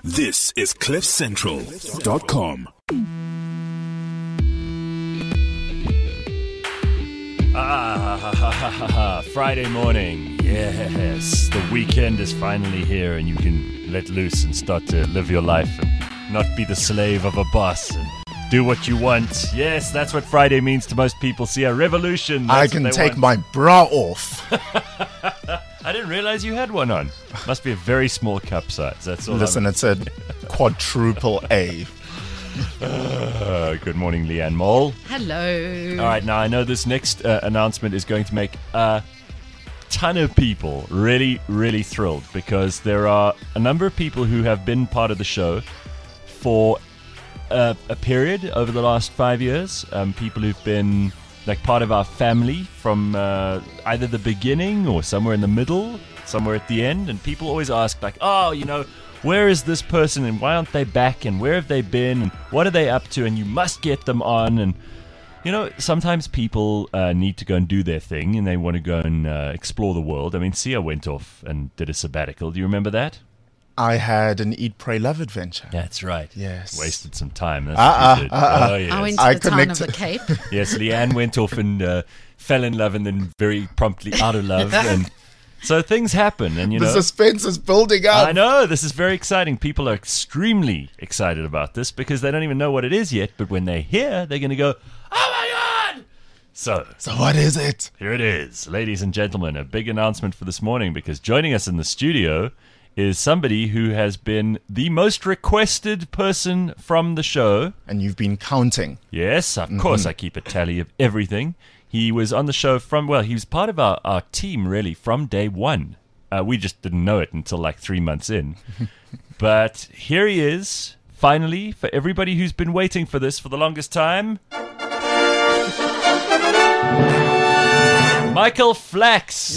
This is CliffCentral.com. Friday morning. Yes, the weekend is finally here and you can let loose and start to live your life and not be the slave of a boss and do what you want. Yes, that's what Friday means to most people. See, a revolution. I can take my bra off. I didn't realize you had one on. Must be a very small cup size. That's all. Listen, it said quadruple A. Good morning, Leanne Mole. Hello. All right, now I know this next announcement is going to make a ton of people really, really thrilled because there are a number of people who have been part of the show for a period over the last 5 years. People who've been like part of our family from either the beginning or somewhere in the middle, somewhere at the end. And people always ask like, oh, you know, where is this person and why aren't they back and where have they been and what are they up to and you must get them on. And, you know, sometimes people need to go and do their thing and they want to go and explore the world. I mean, Sia went off and did a sabbatical. Do you remember that? I had an Eat, Pray, Love adventure. That's right. Yes. Wasted some time. That's what you did. Oh, yes. I went to the town of the Cape. Yes, Leanne went off and fell in love and then very promptly out of love. And so things happen. And, you know, the suspense is building up. I know. This is very exciting. People are extremely excited about this because they don't even know what it is yet. But when they hear, they're going to go, oh, my God. So what is it? Here it is. Ladies and gentlemen, a big announcement for this morning because joining us in the studio is somebody who has been the most requested person from the show. And you've been counting. Yes, of course, I keep a tally of everything. He was on the show he was part of our team, really, from day one. We just didn't know it until like 3 months in. But here he is, finally, for everybody who's been waiting for this for the longest time. Michael Flax.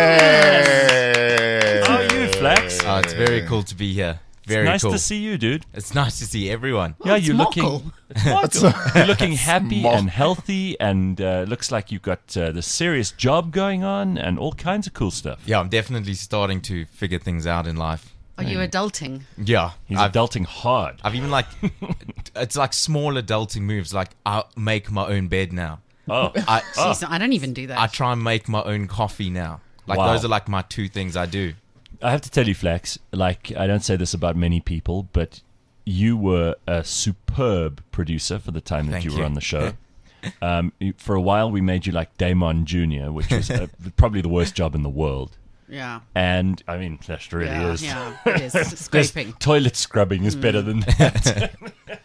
Yay! How are you, Flax? Oh, it's very cool to be here. Very nice cool. to see you, dude. It's nice to see everyone. Yeah, you're Michael. looking. You're looking happy Mark. and healthy, and looks like you've got this serious job going on, and all kinds of cool stuff. Yeah, I'm definitely starting to figure things out in life. Are you adulting? Yeah, He's adulting hard. I've even it's like small adulting moves. Like I make my own bed now. Oh, Jeez, I don't even do that. I try and make my own coffee now. Like Wow. those are like my two things I do. I have to tell you, Flax, like, I don't say this about many people, but you were a superb producer for the time that Thank you were you. on the show. For a while, we made you like Damon Jr., which was probably the worst job in the world. yeah. And, I mean, that really Yeah, is. yeah, it is. Scraping. Toilet scrubbing is better than that.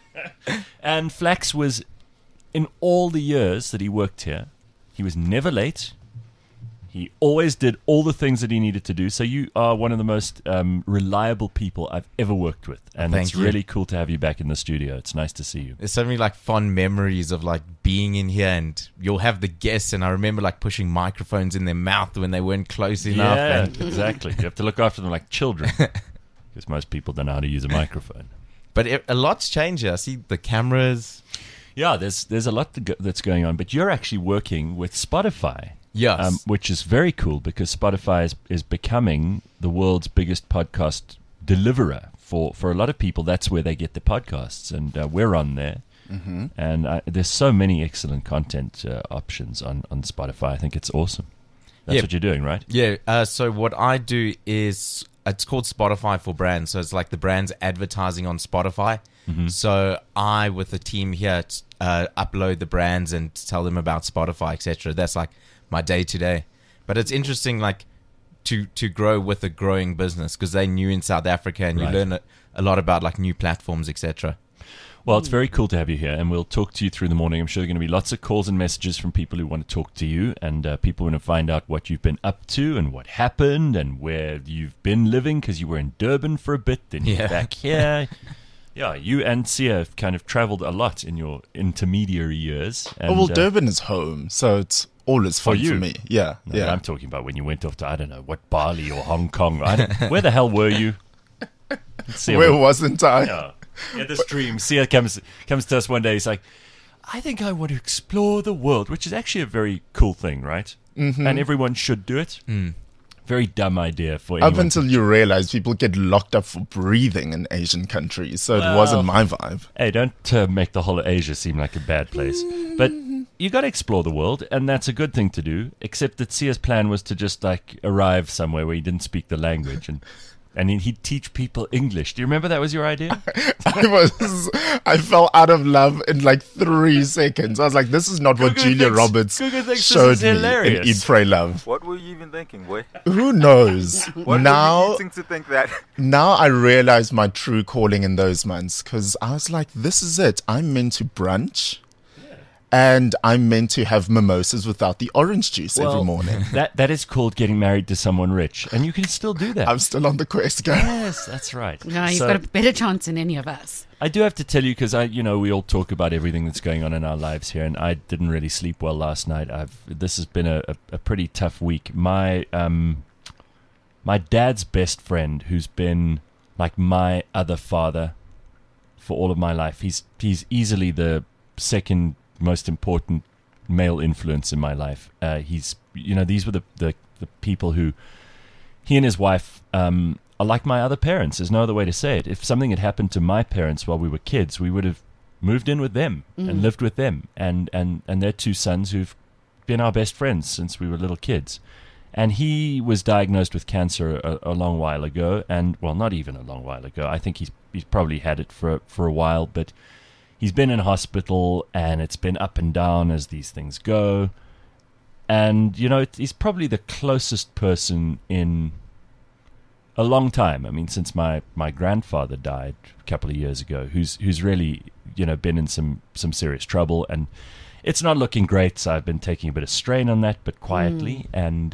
And Flax was, in all the years that he worked here, he was never late. He always did all the things that he needed to do. So you are one of the most reliable people I've ever worked with. And Thank it's you. really cool to have you back in the studio. It's nice to see you. There's so many like fond memories of like being in here, and you'll have the guests, and I remember like pushing microphones in their mouth when they weren't close enough. Yeah, And, exactly. You have to look after them like children. Because most people don't know how to use a microphone. but a lot's changed here. I see the cameras. Yeah, there's a lot that's going on. But you're actually working with Spotify. Yes. Which is very cool because Spotify is becoming the world's biggest podcast deliverer. For a lot of people, that's where they get their podcasts, and we're on there. Mm-hmm. And there's so many excellent content options on Spotify. I think it's awesome. That's what you're doing, right? Yeah, so what I do is, it's called Spotify for Brands. So it's like the brand's advertising on Spotify. Mm-hmm. So I, with the team here, upload the brands and tell them about Spotify, etc. That's like my day-to-day. But it's interesting, like, to grow with a growing business because they're new in South Africa, and you learn a lot about, like, new platforms, etc. Well, it's very cool to have you here, and we'll talk to you through the morning. I'm sure there are going to be lots of calls and messages from people who want to talk to you, and people want to find out what you've been up to and what happened and where you've been living, because you were in Durban for a bit, then you're back here. Yeah, you and Sia have kind of traveled a lot in your intermediary years. And, Durban is home, so it's always fun for me. Yeah, no, yeah. I'm talking about when you went off to, I don't know, what, Bali or Hong Kong. Where the hell were you? Where wasn't I? Yeah, this dream. Sia comes to us one day. He's like, I think I want to explore the world, which is actually a very cool thing, right? Mm-hmm. And everyone should do it. Very dumb idea for Up anyone. until you realize people get locked up for breathing in Asian countries, so it wasn't my vibe. Hey, don't make the whole of Asia seem like a bad place. But you got to explore the world, and that's a good thing to do. Except that Sia's plan was to just like arrive somewhere where he didn't speak the language, and he'd teach people English. Do you remember that was your idea? I fell out of love in like 3 seconds. I was like, this is not what Julia Roberts Gugu thinks showed this is me in hilarious. Eat, Pray, Love. What were you even thinking, boy? Who knows? What were now, you eating to think that? now I realize my true calling in those months, because I was like, this is it. I'm meant to brunch. And I'm meant to have mimosas without the orange juice every morning. That is called getting married to someone rich, and you can still do that. I'm still on the quest, guys. Yes, that's right. No, you've So- got a better chance than any of us. I do have to tell you, because we all talk about everything that's going on in our lives here, and I didn't really sleep well last night. This has been a pretty tough week. My dad's best friend, who's been like my other father for all of my life, he's easily the second most important male influence in my life. These were the people who, he and his wife are like my other parents. There's no other way to say it. If something had happened to my parents while we were kids, we would have moved in with them and lived with them and their 2 sons who've been our best friends since we were little kids. And he was diagnosed with cancer a long while ago, and well, not even a long while ago. I think he's probably had it for a while, but he's been in hospital, and it's been up and down as these things go. And, he's probably the closest person in a long time. I mean, since my grandfather died a couple of years ago, who's really, been in some serious trouble. And it's not looking great, so I've been taking a bit of strain on that, but quietly. And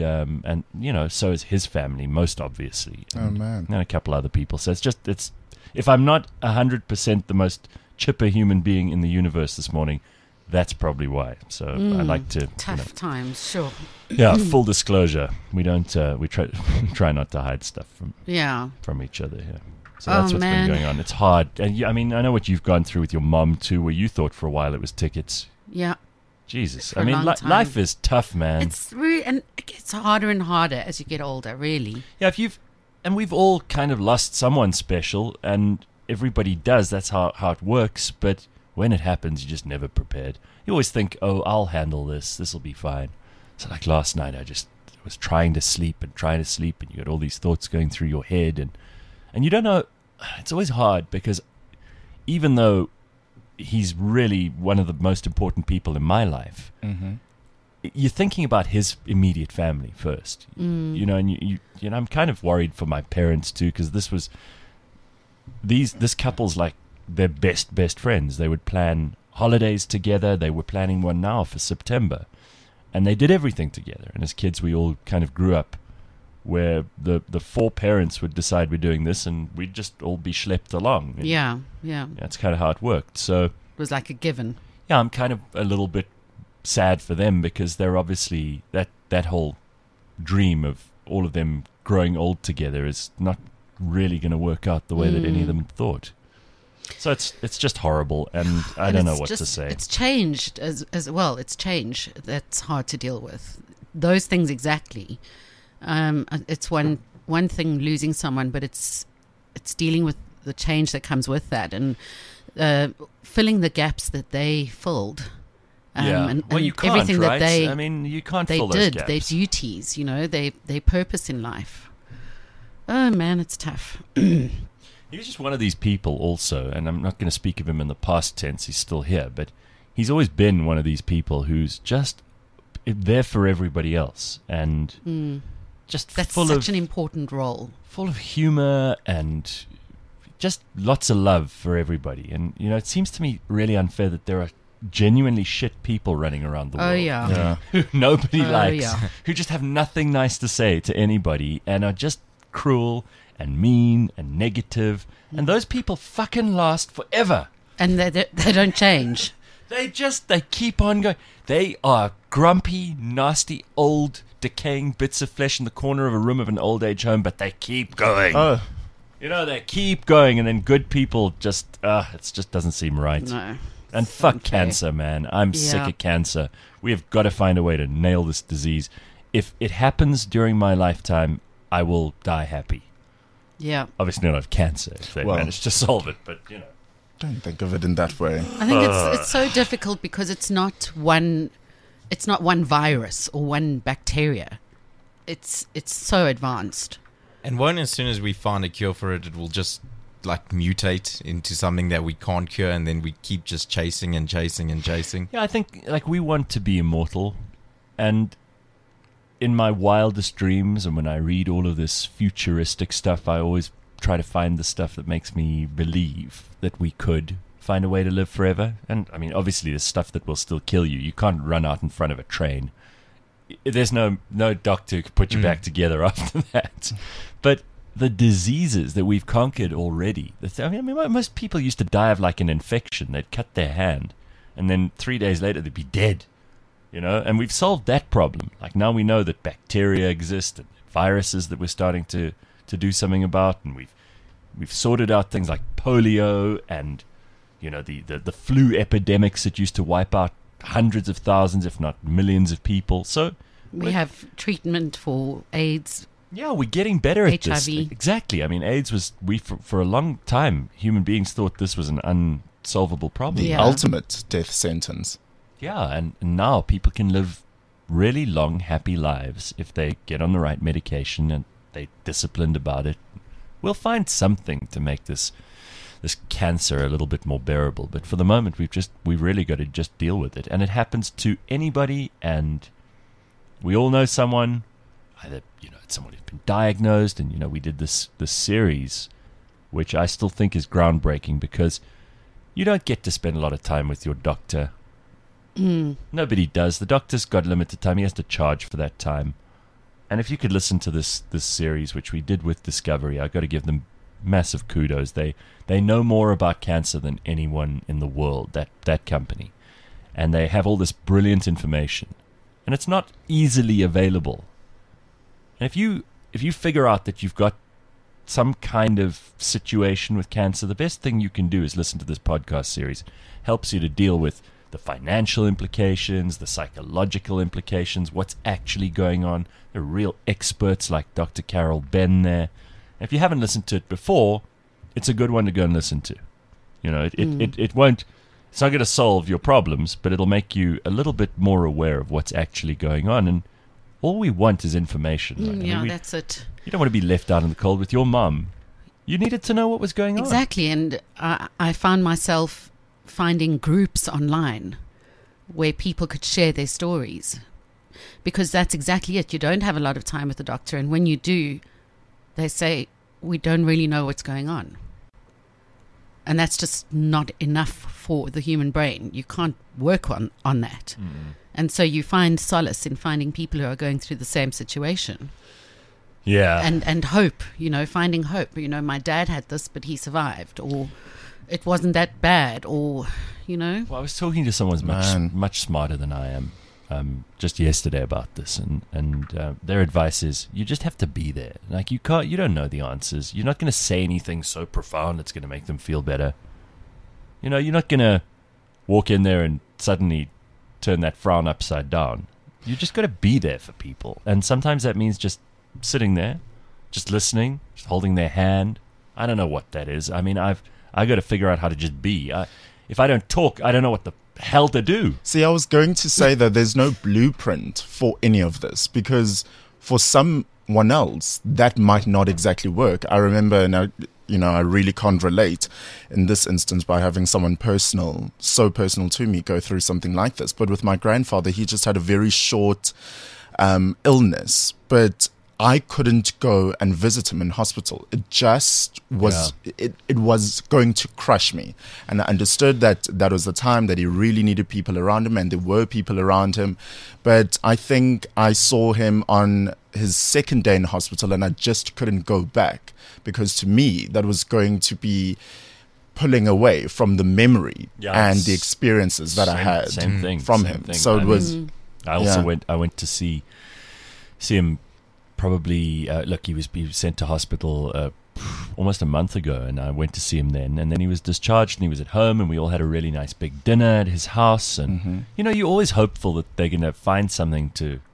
so is his family, most obviously. Oh, man. And a couple other people. So it's if I'm not 100% the most chipper human being in the universe this morning, that's probably why. So I like to Tough times, sure. full disclosure, we don't we try not to hide stuff from each other here. So that's what's man. been going on. It's hard, and I know what you've gone through with your mom too, where you thought for a while it was tickets. Yeah. Jesus, For a long time. life is tough, man. It's really, and it gets harder and harder as you get older, really. Yeah, we've all kind of lost someone special, and everybody does. That's how it works. But when it happens, you're just never prepared. You always think, oh, I'll handle this. This will be fine. So like last night, I was trying to sleep, and you got all these thoughts going through your head, and you don't know. It's always hard because even though he's really one of the most important people in my life, you're thinking about his immediate family first. And you I'm kind of worried for my parents too, because this couple's like their best friends. They would plan holidays together. They were planning one now for September, and they did everything together. And as kids, we all kind of grew up where the 4 parents would decide we're doing this, and we'd just all be schlepped along. And Yeah. that's kind of how it worked. So It was like a given. yeah, I'm kind of a little bit sad for them, because they're obviously that whole dream of all of them growing old together is not really going to work out the way that any of them thought. So it's just horrible, and I don't know what to say. It's changed as well. It's changed. That's hard to deal with. Those things exactly. It's one thing losing someone, but it's dealing with the change that comes with that, and filling the gaps that they filled. And you can't, everything right? that you can't they fill those did, gaps. their duties, their purpose in life. Oh man, it's tough. He was just one of these people also, and I'm not going to speak of him in the past tense, he's still here, but he's always been one of these people who's just there for everybody else, and just That's full such of an important role. full of humor and just lots of love for everybody. And it seems to me really unfair that there are genuinely shit people running around the world. Oh yeah. Who nobody likes, yeah. who just have nothing nice to say to anybody and are just cruel and mean and negative. And those people fucking last forever. And they don't change. They keep on going. They are grumpy, nasty, old, decaying bits of flesh in the corner of a room of an old age home, but they keep going. Oh, They keep going, and then good people just, it just doesn't seem right. No. And fuck cancer, man. I'm sick Yeah. of cancer. We have got to find a way to nail this disease. if it happens during my lifetime, I will die happy. Yeah. Obviously not of cancer if they Well- manage to solve it, but you know. Don't think of it in that way. I think it's so difficult because it's not one virus or one bacteria. It's so advanced. And won't, as soon as we find a cure for it, it will just like mutate into something that we can't cure, and then we keep just chasing and chasing and chasing. Yeah, I think like we want to be immortal, and in my wildest dreams and when I read all of this futuristic stuff, I always try to find the stuff that makes me believe that we could find a way to live forever. And I mean, obviously there's stuff that will still kill you. You can't run out in front of a train. There's no doctor who can put you back together after that. But the diseases that we've conquered already, I mean, most people used to die of like an infection. They'd cut their hand and then 3 days later they'd be dead. You know, and we've solved that problem. Like now we know that bacteria exist and viruses that we're starting to do something about, and we've sorted out things like polio and you know the flu epidemics that used to wipe out hundreds of thousands, if not millions of people. So We have treatment for AIDS. yeah, we're getting better at this. HIV. Exactly. I mean, AIDS was for a long time human beings thought this was an unsolvable problem. The Yeah. ultimate death sentence. Yeah, and now people can live really long, happy lives if they get on the right medication and they're disciplined about it. We'll find something to make this cancer a little bit more bearable. But for the moment, we've really got to just deal with it. And it happens to anybody, and we all know someone, either it's someone who's been diagnosed, and we did this series, which I still think is groundbreaking because you don't get to spend a lot of time with your doctor. Nobody does. The doctor's got limited time. He has to charge for that time. And if you could listen to this series, which we did with Discovery, I've got to give them massive kudos. They know more about cancer than anyone in the world, that company. And they have all this brilliant information. And it's not easily available. And if you figure out that you've got some kind of situation with cancer, the best thing you can do is listen to this podcast series. It helps you to deal with the financial implications, the psychological implications, what's actually going on. There are real experts like Dr. Carol Ben there. And if you haven't listened to it before, it's a good one to go and listen to. It won't. It's not going to solve your problems, but it'll make you a little bit more aware of what's actually going on. And all we want is information. Right? I mean, That's it. You don't want to be left out in the cold with your mum. You needed to know what was going on. Exactly. And I found myself finding groups online where people could share their stories, because that's exactly it. You don't have a lot of time with the doctor, and when you do, they say, we don't really know what's going on. And that's just not enough for the human brain. You can't work on that. And so you find solace in finding people who are going through the same situation. Yeah. And hope, finding hope. My dad had this, but he survived, or it wasn't that bad, or, Well, I was talking to someone much smarter than I am just yesterday about this, and their advice is you just have to be there. Like you don't know the answers. You're not going to say anything so profound that's going to make them feel better. You're not going to walk in there and suddenly turn that frown upside down. You just got to be there for people, and sometimes that means just sitting there, just listening, just holding their hand. I don't know what that is. I mean, I got to figure out how to just be. If I don't talk, I don't know what the hell to do. See, I was going to say that there's no blueprint for any of this, because for someone else, that might not exactly work. I remember, and I really can't relate in this instance by having someone so personal to me go through something like this. But with my grandfather, he just had a very short illness, but I couldn't go and visit him in hospital. It just was, it was going to crush me. And I understood that was the time that he really needed people around him, and there were people around him. But I think I saw him on his second day in hospital, and I just couldn't go back, because to me, that was going to be pulling away from the memory and the experiences that I had from him. So it was... I also went to see him probably, he was sent to hospital almost a month ago, and I went to see him then, and then he was discharged and he was at home, and we all had a really nice big dinner at his house, and you're always hopeful that they're going to find something to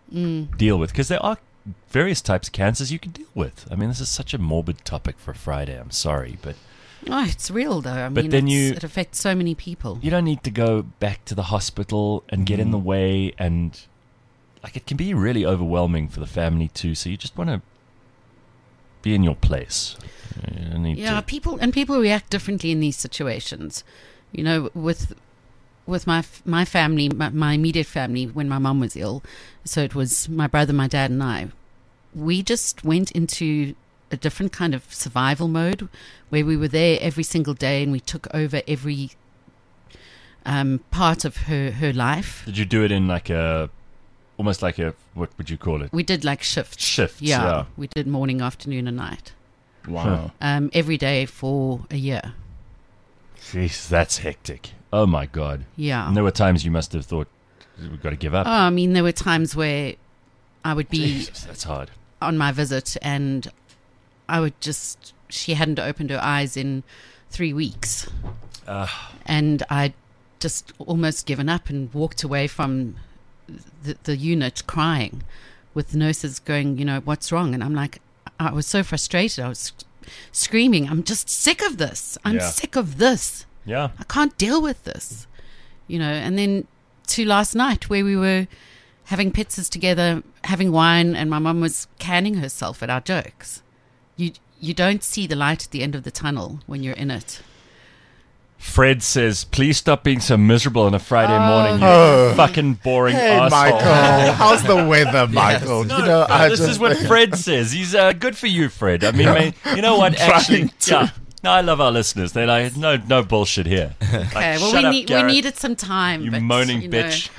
deal with, because there are various types of cancers you can deal with. I mean, this is such a morbid topic for Friday. I'm sorry, but Oh, it's real though. I But mean, then it affects so many people. you don't need to go back to the hospital and get in the way, and like it can be really overwhelming for the family too. So you just want to be in your place. You don't need Yeah, to. people react differently in these situations. You know, with my family, my immediate family, when my mum was ill, so it was my brother, my dad, and I. We just went into a different kind of survival mode, where we were there every single day and we took over every part of her life. Did you do it in like almost like a, what would you call it? We did like shifts. Shifts, Yeah, yeah. we did morning, afternoon, and night. Wow. Every day for a year. Jeez, that's hectic. Oh my God. Yeah. And there were times you must have thought, we've got to give up. Oh, I mean, there were times where I would be Jesus, that's hard. on my visit and I would just, she hadn't opened her eyes in 3 weeks. And I'd just almost given up and walked away from the unit crying, with the nurses going, you know, what's wrong? And I'm like, I was so frustrated. I was screaming, I'm just sick of this. I'm Yeah. sick of this. Yeah. I can't deal with this, you know. And then to last night, where we were having pizzas together, having wine, and my mum was canning herself at our jokes. You don't see the light at the end of the tunnel when you're in it. Fred says, please stop being so miserable on a Friday morning, you fucking boring Hey, asshole. Michael. How's the weather, Michael? No, you know, I this just is what Fred says. He's good for you, Fred. I mean, you know what? Actually, trying to. yeah. No, I love our listeners. They're like, no bullshit here. Like, Okay, well, shut up, we Gareth, needed some time. you but, moaning you know, bitch.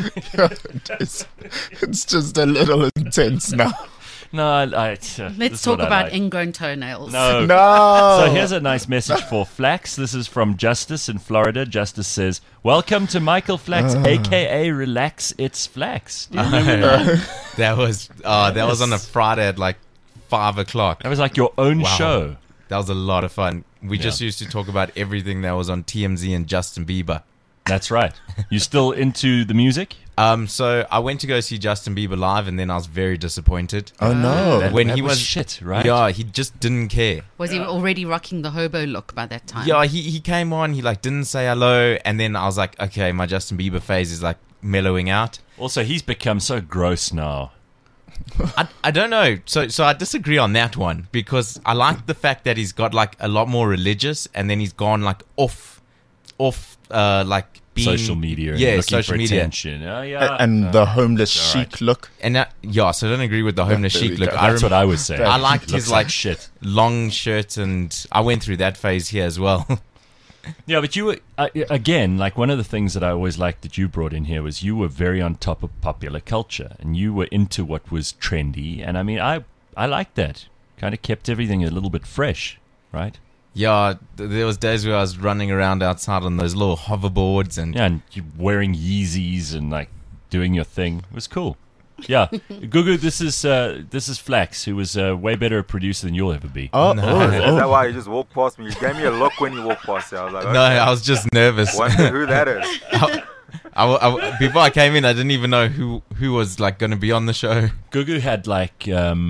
it's just a little intense now. No, this Let's is talk what I about like. ingrown toenails. No. No. So here's a nice message for Flax. This is from Justice in Florida. Justice says, welcome to Michael Flax, a.k.a. Relax, It's Flax. Do you remember that? That was on a Friday at like 5 o'clock. That was like your own Wow. show. That was a lot of fun. We just used to talk about everything that was on TMZ and Justin Bieber. That's right. You still into the music? So I went to go see Justin Bieber live, and then I was very disappointed. Oh, no. When That he was shit, right? Yeah, he just didn't care. Was he already rocking the hobo look by that time? Yeah, he came on, he like didn't say hello, and then I was like, okay, my Justin Bieber phase is like mellowing out. Also, he's become so gross now. I don't know. So I disagree on that one, because I like the fact that he's got like a lot more religious, and then he's gone like off like being Social media. And Yeah, looking social for media. attention. Oh, yeah. And the homeless all right. chic look. And that, so I don't agree with the homeless there chic we look. go. That's what I was saying. I liked Looks his like shit. long shirt, and I went through that phase here as well. Yeah, but you were, again, like one of the things that I always liked that you brought in here was you were very on top of popular culture, and you were into what was trendy. And I mean, I liked that. Kind of kept everything a little bit fresh, right? Yeah, there was days where I was running around outside on those little hoverboards, and Yeah, and you wearing Yeezys and like doing your thing. It was cool. Yeah, Gugu, this is Flax, who was a way better producer than you'll ever be. Oh, Is that why you just walked past me? You gave me a look when you walked past. I was like, okay, no, I was just nervous. wonder who that is. Before I came in, I didn't even know who was like going to be on the show. Gugu had like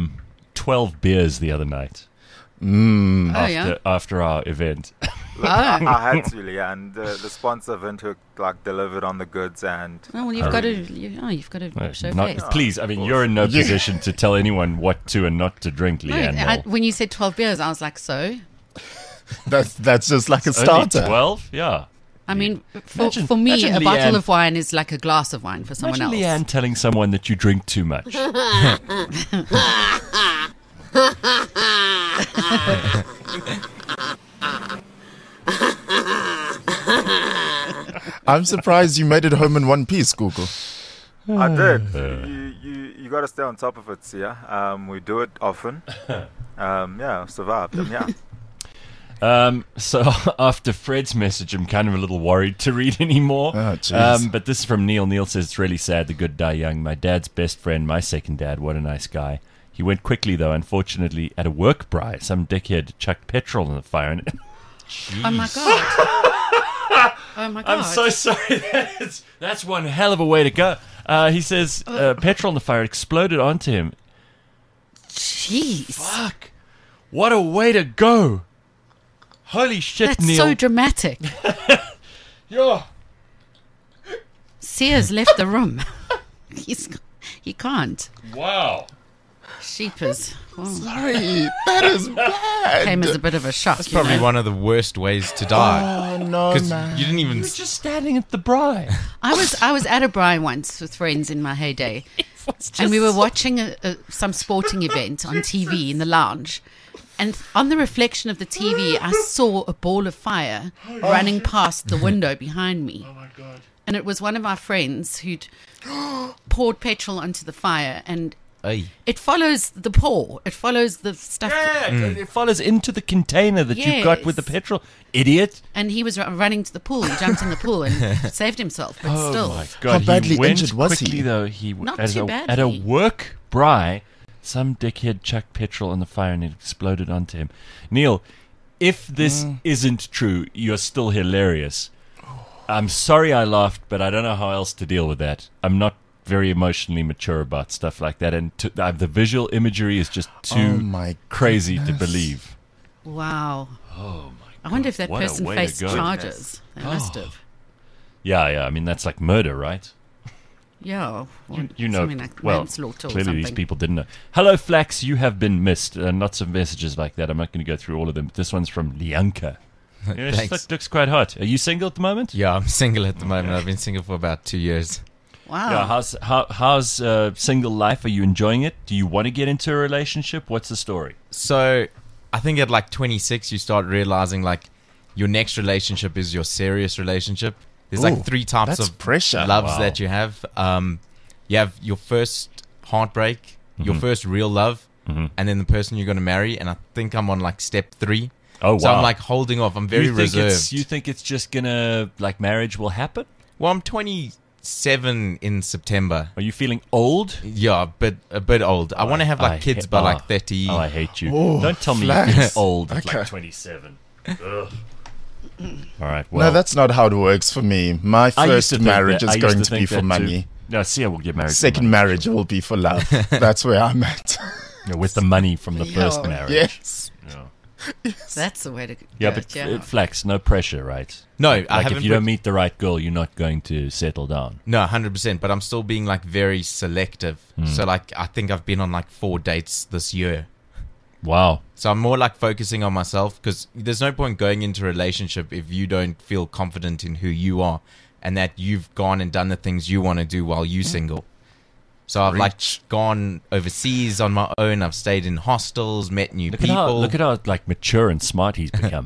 12 beers the other night Oh, yeah. after our event. Look, I had to, yeah, and the sponsor Windhoek like delivered on the goods, and Oh, well, you've got to show Not, face. please, I mean, you're in no position to tell anyone what to and not to drink, No, Leanne. Noel. when you said 12 beers, I was like, so? that's just like a Only starter. 12? Yeah. I mean, Imagine- for me, imagine a bottle Leanne- of wine is like a glass of wine for someone Imagine else. Leanne telling someone that you drink too much. I'm surprised you made it home in one piece, Google. I did. You got to stay on top of it, yeah. We do it often. Yeah, survived. And yeah. So after Fred's message, I'm kind of a little worried to read anymore. Oh, jeez. But this is from Neil. Neil says, it's really sad the good die young. My dad's best friend, my second dad, what a nice guy. He went quickly, though, unfortunately, at a work braai. Some dickhead chucked petrol in the fire. And Oh, my God. Oh, my God. I'm so sorry. That's one hell of a way to go. He says petrol on the fire exploded onto him. Jeez. Fuck. What a way to go. Holy shit, That's Neil. so dramatic. Yeah. Sears left the room. He can't. Wow. Sheepers. Oh, Sorry, that is bad. came as a bit of a shock. That's probably one of the worst ways to die. Oh no, Because man. you didn't even. He was just standing at the braai. I was at a braai once with friends in my heyday, and we were watching some sporting event on TV in the lounge. And on the reflection of the TV, I saw a ball of fire running past the window behind me. Oh my God. And it was one of our friends who'd poured petrol onto the fire, and Ay. it follows the pour. It follows the stuff. It follows into the container that you've got with the Yes. petrol. Idiot. And he was running to the pool. He jumped in the pool and saved himself. But still, Oh my God. How badly he went injured was quickly, he? though. He Not at too At a badly. work braai, some dickhead chucked petrol on the fire and it exploded onto him. Neil, if this isn't true, you're still hilarious. I'm sorry I laughed, but I don't know how else to deal with that. I'm not very emotionally mature about stuff like that, and the visual imagery is just Oh too my crazy to goodness. believe. wow. Oh my! I wonder if that What a person way to faced go. charges. They must have. Yeah. I mean, that's like murder, right? Yeah. Or You know, something like well, manslaughter or clearly something. these people didn't know. Hello, Flax, you have been missed. Lots of messages like that. I'm not going to go through all of them. This one's from Lianka. Yeah, she Thanks. looks quite hot. Are you single at the moment? Yeah, I'm single at the moment. I've been single for about 2 years. Wow. Yeah. How's single life? Are you enjoying it? Do you want to get into a relationship? What's the story? So, I think at like 26, you start realizing like your next relationship is your serious relationship. There's Ooh, like 3 types that's of pressure. loves Wow. that you have. You have your first heartbreak, your first real love, and then the person you're going to marry. And I think I'm on like step 3. Oh, So wow. I'm like holding off. I'm very reserved. You think it's just gonna like marriage will happen? Well, I'm 27 in September. Are you feeling old? Yeah, a bit old. I want to have like kids by like 30. Oh, I hate you. Oh, Don't tell me Flax. you're old at Okay. like 27. Ugh. All right. Well, No, that's not how it works for me. My I used to first think marriage that- I is used going to to be think for that money. too. No, Sia will get married. for Second money. marriage will be for love. That's where I'm at. Yeah, with the money from the first Yeah. marriage. Yes. Yeah, That's the way to yeah go. but Flax, no pressure, right? No, Like I if haven't you put- don't meet the right girl, you're not going to settle down. No, 100%. But I'm still being like very selective. So like I think I've been on like 4 dates this year. Wow. So I'm more like focusing on myself because there's no point going into a relationship if you don't feel confident in who you are and that you've gone and done the things you want to do while you're single. So I've like gone overseas on my own. I've stayed in hostels, met new people. Look at how like mature and smart he's become.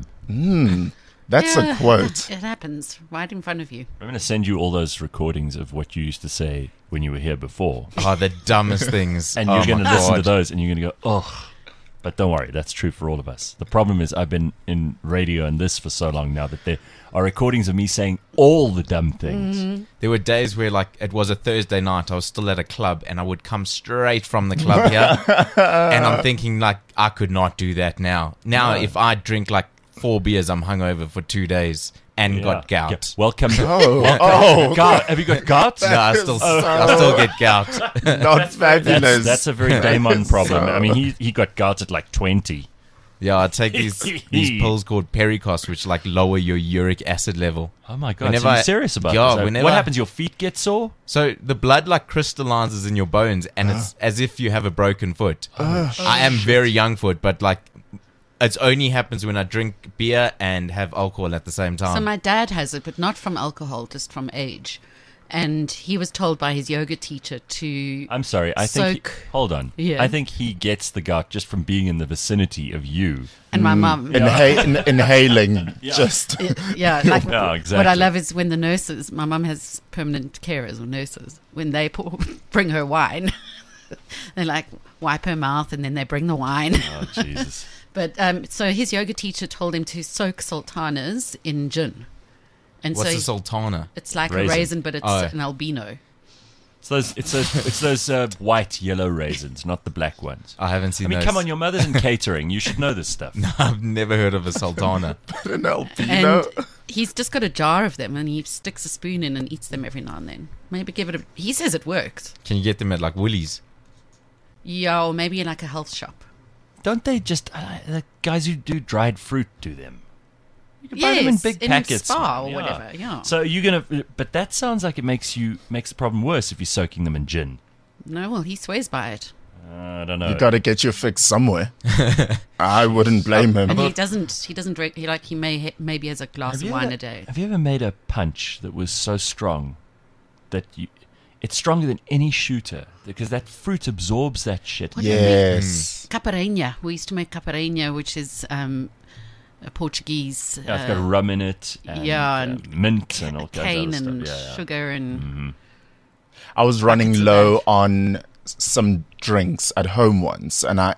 That's a quote. It happens right in front of you. I'm going to send you all those recordings of what you used to say when you were here before. Oh, the dumbest things. And Oh you're going my to listen to God. those and you're going to go, oh. But don't worry, that's true for all of us. The problem is I've been in radio and this for so long now that there are recordings of me saying all the dumb things. There were days where, like, it was a Thursday night. I was still at a club, and I would come straight from the club here, and I'm thinking, like, I could not do that now. Now, if I drink like 4 beers, I'm hungover for 2 days and got gout. Yeah. Welcome to Oh, gout. Have you got gout? No, I still get gout. not fabulous. That's a very Damon problem. I mean, he got gout at like 20. Yeah, I take these pills called Pericos, which like lower your uric acid level. Oh my God, Whenever so you're I- serious about yeah, this? whenever What I- happens? Your feet get sore? So the blood like crystallizes in your bones, and it's as if you have a broken foot. I am very young foot, but like it only happens when I drink beer and have alcohol at the same time. So my dad has it, but not from alcohol, just from age. And he was told by his yoga teacher to I'm sorry. I think. soak. Hold on. Yeah. I think he gets the gout just from being in the vicinity of you. And my mum. Inhaling just. Yeah, like Yeah, what exactly. I love is when the nurses, my mum has permanent carers or nurses, when they bring her wine, they like wipe her mouth and then they bring the wine. Oh Jesus. But so his yoga teacher told him to soak sultanas in gin. And What's so a sultana? it's like Raisin. a raisin, but it's Oh. an albino. It's those white, yellow raisins, not the black ones. I haven't seen I mean, those. come on, your mother's in catering. You should know this stuff. I've never heard of a sultana. An Alpino. And he's just got a jar of them, and he sticks a spoon in and eats them every now and then. Maybe give it a... He says it works. Can you get them at like Woolies? Yeah, or maybe in like a health shop. Don't they just... the guys who do dried fruit do them. You can buy them in big packets. Spa or Yeah. whatever, yeah. So you're going to... But that sounds like it makes the problem worse if you're soaking them in gin. No, well, he swears by it. I don't know. You got to get your fix somewhere. I wouldn't blame him. And he doesn't drink... He maybe has a glass of wine a day. Have you ever made a punch that was so strong that it's stronger than any shooter because that fruit absorbs that shit? What do you Yes. Caparenha. We used to make caparenha, which is a Portuguese... Yeah, it's got rum in it and, and mint and all kinds cane of and other stuff. Yeah. sugar and... I was running Buckets of low milk. on some drinks at home once, and I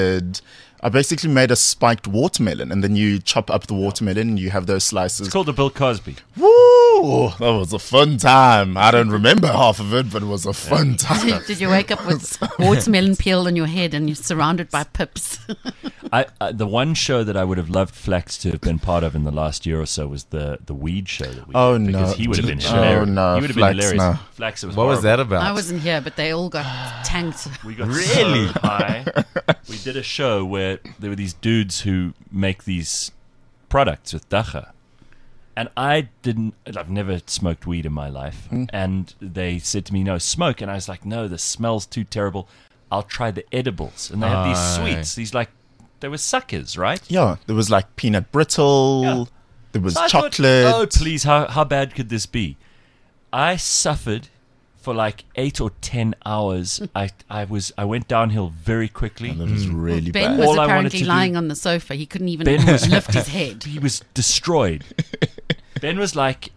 basically made a spiked watermelon, and then you chop up the watermelon and you have those slices. It's called the Bill Cosby. Woo! That was a fun time. I don't remember half of it, but it was a fun time. Did you wake up with watermelon peel on your head and you're surrounded by pips? The one show that I would have loved Flax to have been part of in the last year or so was the weed show that we Oh, did. Because no. he would have been Oh, hilarious. no, He would have Flax, been hilarious. no. Flax, it was What was horrible. that about? I wasn't here, but they all got tanked. We got Really? so high. We did a show where there were these dudes who make these products with dacha. And I've never smoked weed in my life. And they said to me, no, smoke. And I was like, no, the smell's too terrible. I'll try the edibles. And they had these Aye. sweets, they were suckers, right? Yeah, there was like peanut brittle. Yeah. There was So I thought, chocolate. oh, please, how bad could this be? I suffered for like 8 or 10 hours. I went downhill very quickly. That was really Ben bad. was All I wanted apparently to do- lying on the sofa. He couldn't even Ben was- lift his head. He was destroyed. Ben was like,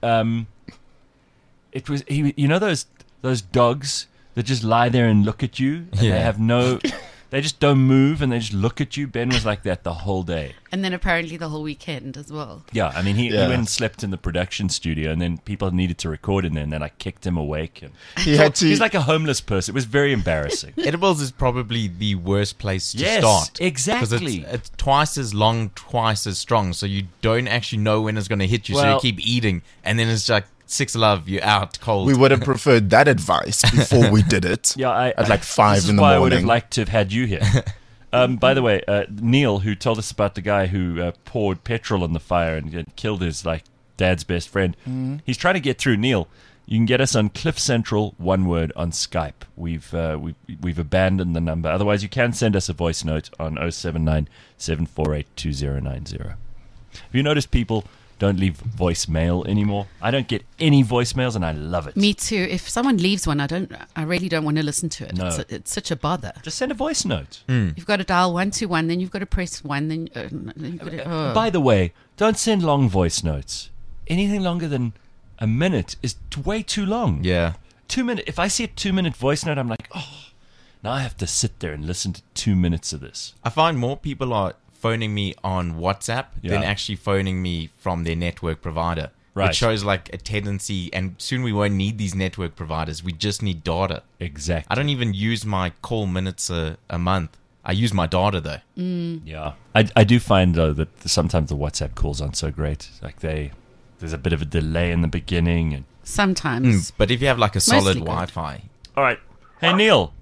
it was you know those dogs that just lie there and look at you and Yeah. they just don't move and they just look at you. Ben was like that the whole day. And then apparently the whole weekend as well. Yeah, I mean he Yeah. went and slept in the production studio and then people needed to record in there and then I kicked him awake and He had to. he's like a homeless person. It was very embarrassing. Edibles is probably the worst place to Yes, start. exactly. Because it's twice as long, twice as strong, so you don't actually know when it's going to hit you, so Well- you keep eating, and then it's like 6 love, you're out cold. we would have preferred that advice before we did it. Yeah, At like 5 this is in the why I would have morning. liked to have had you here. By the way, Neil, who told us about the guy who poured petrol on the fire and killed his dad's best friend, he's trying to get through. Neil, you can get us on Cliff Central, one word, on Skype. We've abandoned the number. Otherwise, you can send us a voice note on 079 748 2090. Have you noticed people don't leave voicemail anymore? I don't get any voicemails, and I love it. Me too. If someone leaves one, I really don't want to listen to it. No. It's such a bother. Just send a voice note. You've got to dial 121, then you've got to press 1, then you've got to... By the way, don't send long voice notes. Anything longer than a minute is way too long. Yeah. 2 minutes. If I see a 2-minute voice note, I'm like, oh, now I have to sit there and listen to 2 minutes of this. I find more people are phoning me on WhatsApp than Yeah. actually phoning me from their network provider. Right. Which shows like a tendency, and soon we won't need these network providers. We just need data. Exactly. I don't even use my call minutes a month. I use my data though. Yeah. I do find, though, that sometimes the WhatsApp calls aren't so great. Like there's a bit of a delay in the beginning. And Sometimes. But if you have like a solid Mostly good. Wi-Fi, all right. Hey, Neil,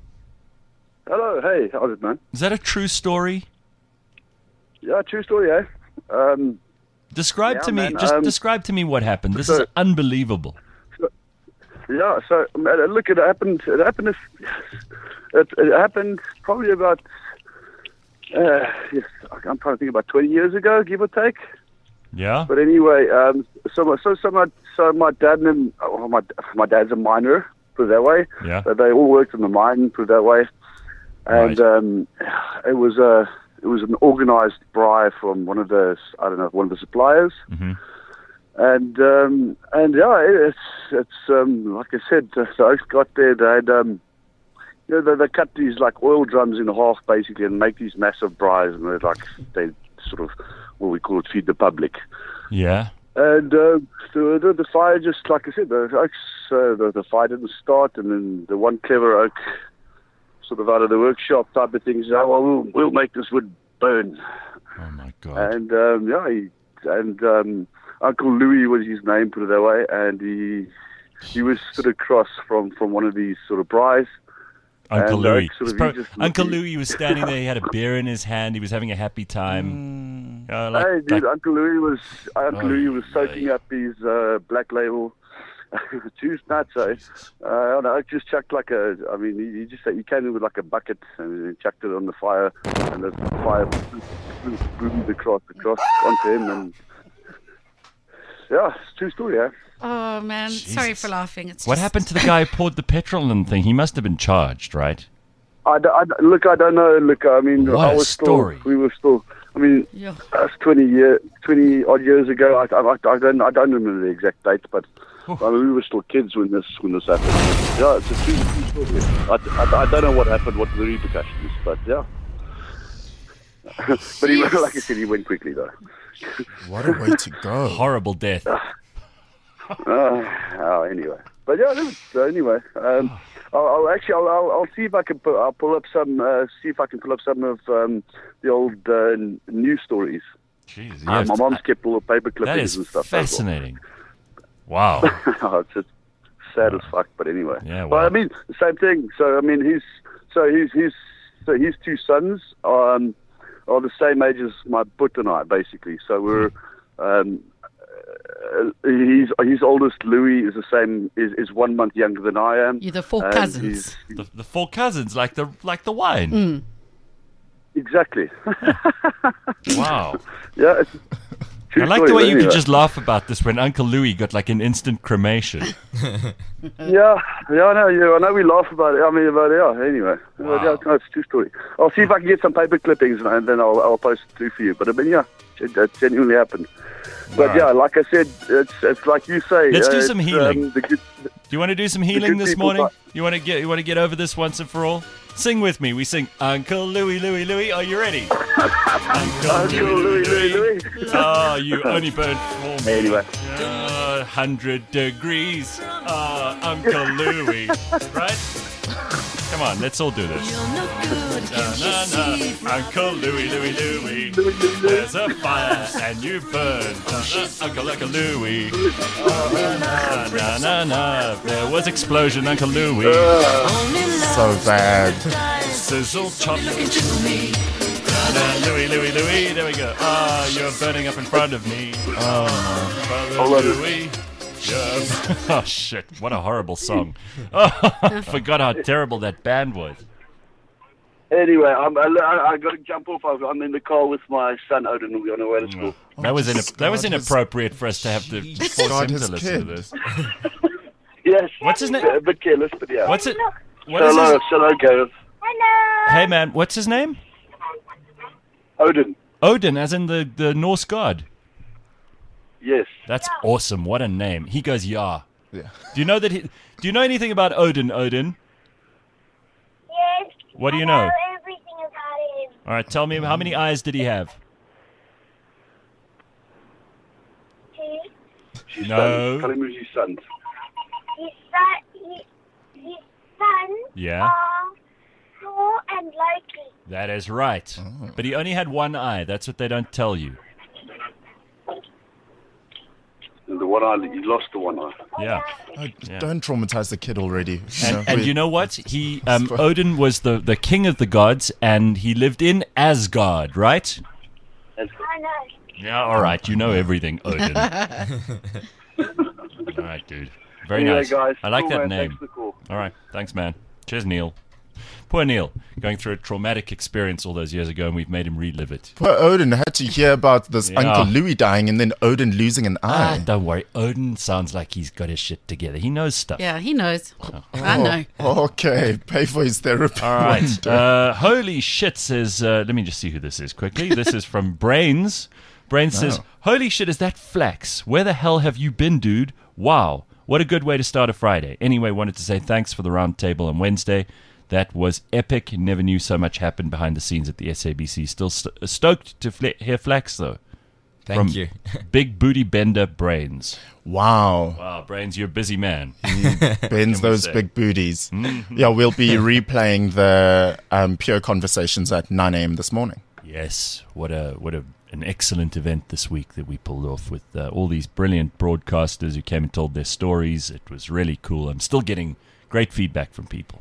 Hello, hey, how's it, man? is that a true story? Yeah, true story, eh? Describe Yeah, to me. man, Just describe to me what happened. This is so- unbelievable. Yeah, so look, it happened. It happened probably about. Yes, I'm trying to think about 20 years ago, give or take. Yeah. But anyway, so my dad and my dad's a miner, put it that way. Yeah. So they all worked in the mine, put it that way. And it was an organized bribe from one of the suppliers. Mm-hmm. And yeah, it's like I said, the Oaks got there. They had they cut these like oil drums in half basically and make these massive braais, and they sort of what we call it, feed the public. Yeah. And the fire just, like I said, the oaks, the fire didn't start, and then the one clever oak, sort of out of the workshop type of thing, said, "Oh, well, we'll make this wood burn." Oh my God. And Uncle Louis was his name, put it that way, and he was stood across from one of these sort of braais. Uncle And, Louis. sort of, It's he just Uncle looked- Louis was standing there. He had a beer in his hand. He was having a happy time. Hey, dude, Uncle Louis was soaking yeah. up his Black Label juice nuts. I don't know, just chucked he came in with like a bucket and he chucked it on the fire, and the fire boomed across onto him, and yeah, it's a true story, yeah. Oh man, sorry for laughing. It's What just- happened to the guy who poured the petrol in the thing? He must have been charged, right? I don't know. Look, I mean, What I a was story. we were still. I mean, Yeah. that's 20 odd years ago. I don't remember the exact date, but I mean, we were still kids when this happened. Yeah, it's a true story. I don't know what happened, what the repercussions, but yeah. But he, like I said, he went quickly though. What a way to go. Horrible death. Anyway, but yeah. Anyway, I'll see if I can pull up some of the old news stories. Jeez, My yeah, mom's kept all the paper that clippings and is stuff. fascinating. Wow. It's just sad as fuck, but anyway. Yeah, But well. I mean, the same thing. So I mean, his two sons are the same age as my Put and I, basically. So we're his oldest Louis is 1 month younger than I am. You're the four And cousins. The four cousins, like the wine. Exactly. Wow. Yeah. It's true I like the story, way you anyway. could just laugh about this when Uncle Louis got like an instant cremation. Yeah, I know we laugh about it. I mean, anyway. Wow. Yeah, no, it's a true story. I'll see if I can get some paper clippings and then I'll post it through for you. But I mean, yeah, that genuinely happened. But Right. yeah, like I said, it's like you say. Let's do it's, some healing. Do Do you want to do some healing good this people morning? got- You want to get over this once and for all? Sing with me. We sing Uncle Louis, Louis, Louis. Are you ready? Uncle Louis. Oh, you only burned for me. Anyway. 100 degrees. Uncle Louis. Right? Come on, let's all do this. Na, na, na. Uncle Louis, Louis, Louis. There's a fire and you burn. Uncle Louis. Na, na, na, na. There was explosion, Uncle Louis. So bad. Sizzle chop. Louis, Louis, Louis. There we go. You're burning up in front of me. Hold on. Louis. Oh shit! What a horrible song. Oh, I forgot how terrible that band was. Anyway, I got to jump off. I'm in the car with my son Odin. We're on our way to school. That was God, inappropriate for us to have to force God, him his to listen to kid. this. Yes. What's his name? A bit careless, but yeah. What's it? What is Hello, his? hello, Gareth. Hey man, what's his name? Odin. Odin, as in the Norse god. Yes. That's awesome. What a name. He goes Yah. Yeah. Do you know that? Do you know anything about Odin? Odin? Yes. What do you I know? everything about him. All right, tell me how many eyes did he have? His No. Tell him who's his son. Sons Yeah, are Thor and Loki. that is right. But he only had one eye. That's what they don't tell you. And the one eye, he lost the one eye. Yeah. Don't traumatize the kid already. And you know what? He Odin was the king of the gods, and he lived in Asgard, right? I know. Yeah. All right. You know everything, Odin. All right, dude. Very Anyway, nice. guys, I like cool, that man. name. Thanks for the call. All right. Thanks, man. Cheers, Neil. Poor Neil, going through a traumatic experience all those years ago, and we've made him relive it. Poor Odin had to hear about this Yeah. Uncle Louis dying and then Odin losing an eye. Don't worry. Odin sounds like he's got his shit together. He knows stuff. Yeah, he knows. I know. Okay, pay for his therapy. All right. Holy shit says, let me just see who this is quickly. This is from Brains. Brains says, holy shit, is that Flax? Where the hell have you been, dude? Wow. What a good way to start a Friday. Anyway, wanted to say thanks for the round table on Wednesday. That was epic. Never knew so much happened behind the scenes at the SABC. Still stoked to hear Flax, though. Thank you. Big Booty Bender Brains. Wow. Wow, Brains, you're a busy man. Bends those say? big booties. Yeah, we'll be replaying the Pure Conversations at 9 a.m. this morning. Yes, what an excellent event this week that we pulled off with all these brilliant broadcasters who came and told their stories. It was really cool. I'm still getting great feedback from people.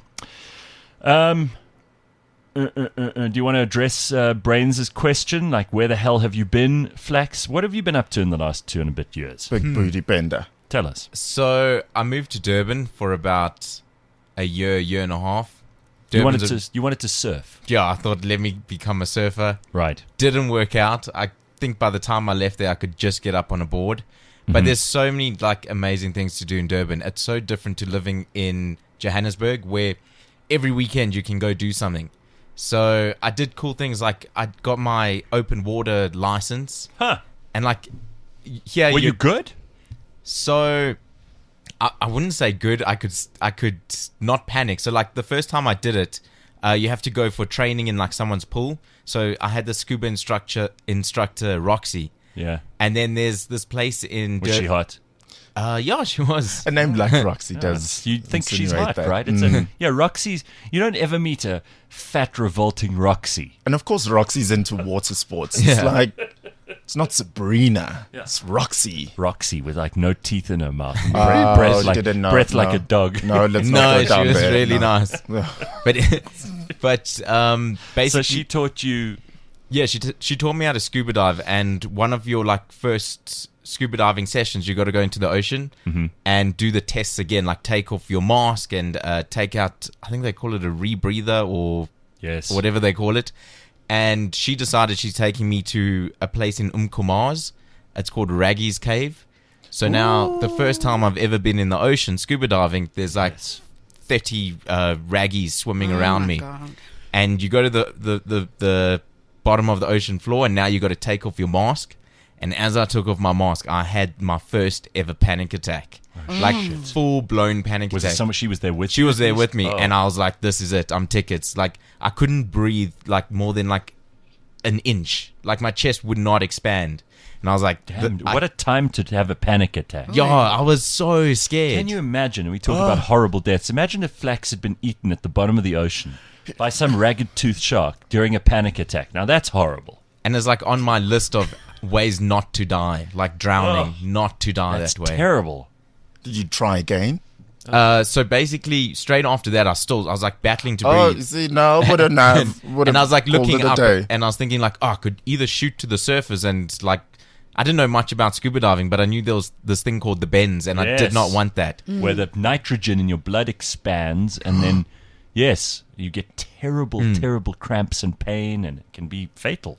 Do you want to address Brains' question? Like, where the hell have you been, Flax? What have you been up to in the last 2 and a bit years? Big booty bender. Tell us. So I moved to Durban for about a year and a half. You Durban's wanted to surf. Yeah, I thought, let me become a surfer. Right. Didn't work out. I think by the time I left there, I could just get up on a board. But there's so many like amazing things to do in Durban. It's so different to living in Johannesburg, where every weekend you can go do something. So I did cool things, like I got my open water license. Huh. And like, here Were you good? So I wouldn't say good. I could not panic. So like the first time I did it, you have to go for training in like someone's pool. So I had the scuba instructor Roxy. Yeah. And then there's this place in Was she hot? Yeah, she was. A name like Roxy does. You think she's insinuate hot, that. right? It's Roxy's. You don't ever meet a fat, revolting Roxy. And of course, Roxy's into water sports. It's Yeah. like, it's not Sabrina. It's Roxy. Roxy with like no teeth in her mouth. And Oh, breath like, didn't know. breath like No. a dog. No, let's No, not go she down was there. really No. nice. But basically, So she taught you. yeah, she taught me how to scuba dive. And one of your like first scuba diving sessions, you got to go into the ocean and do the tests again, like take off your mask and take out, I think they call it a rebreather or Yes. whatever they call it. And she decided she's taking me to a place in Umkomaas. It's called Raggy's Cave. So now, the first time I've ever been in the ocean scuba diving, there's like 30 raggies swimming around me. God. And you go to the bottom of the ocean floor, and now you got to take off your mask. And as I took off my mask, I had my first ever panic attack. Like, full-blown panic Was attack. it someone? She was there with. She you was at there least? with me, Oh. and I was like, "This is it. I'm tickets." Like, I couldn't breathe like more than like an inch. Like my chest would not expand, and I was like, Damn, what a time to have a panic attack. "Yeah, I was so scared." Can you imagine? We talk about horrible deaths. Imagine if Flax had been eaten at the bottom of the ocean by some ragged-toothed shark during a panic attack. Now that's horrible. And it's like on my list of ways not to die, like drowning, not to die That's that way. terrible. Did you try again? So basically, straight after that, I was like battling to Oh, breathe. see, no, wouldn't have. And I was like looking called up, it a day. and I was thinking like, oh, I could either shoot to the surface and like, I didn't know much about scuba diving, but I knew there was this thing called the bends, and I Yes. did not want that. Where the nitrogen in your blood expands, and then, yes, you get terrible cramps and pain, and it can be fatal.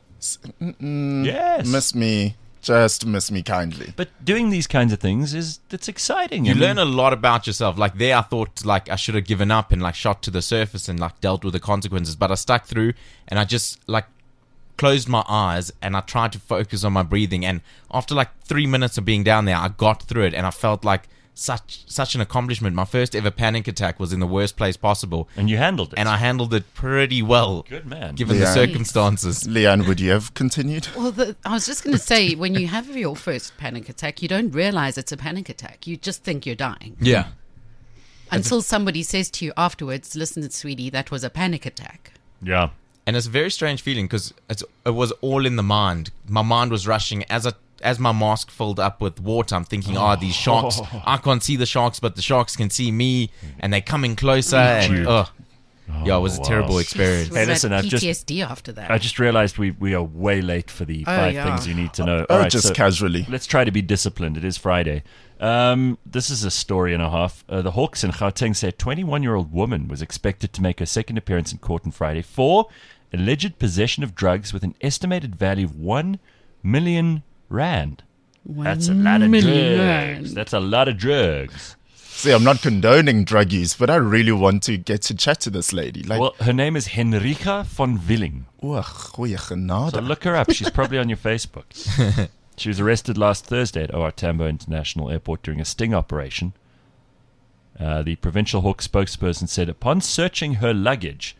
Yes. Just miss me kindly. But doing these kinds of things it's exciting. You learn a lot about yourself. Like there, I thought like I should have given up and like shot to the surface and like dealt with the consequences, but I stuck through, and I just like closed my eyes and I tried to focus on my breathing. And after like 3 minutes of being down there, I got through it, and I felt like such an accomplishment. My first ever panic attack was in the worst place possible, And you handled it. and I handled it pretty well, Good man. given Yeah. the circumstances. Leanne, would you have continued? Well, I was just going to say, when you have your first panic attack, you don't realize it's a panic attack. You just think you're dying. Yeah. Until somebody says to you afterwards, listen, sweetie, that was a panic attack. Yeah. And it's a very strange feeling because it was all in the mind. My mind was rushing as my mask filled up with water. I'm thinking, these sharks, I can't see the sharks, but the sharks can see me, and they're coming closer. And it was a wow. terrible experience. Was Hey, that listen, I've just- PTSD after that. I just realized we are way late for the 5 yeah. things you need to know. Oh, All right, just so casually. let's try to be disciplined. It is Friday. This is a story and a half. The Hawks in Gauteng say a 21-year-old woman was expected to make her second appearance in court on Friday for alleged possession of drugs with an estimated value of 1 million rand. That's a lot of 1 million drugs. rand. That's a lot of drugs. See, I'm not condoning drug use, but I really want to get to chat to this lady. Like, Well, her name is Henrika von Willing. goeie genade. So look her up. She's probably on your Facebook. She was arrested last Thursday at OR Tambo International Airport during a sting operation. The Provincial Hawk spokesperson said, upon searching her luggage,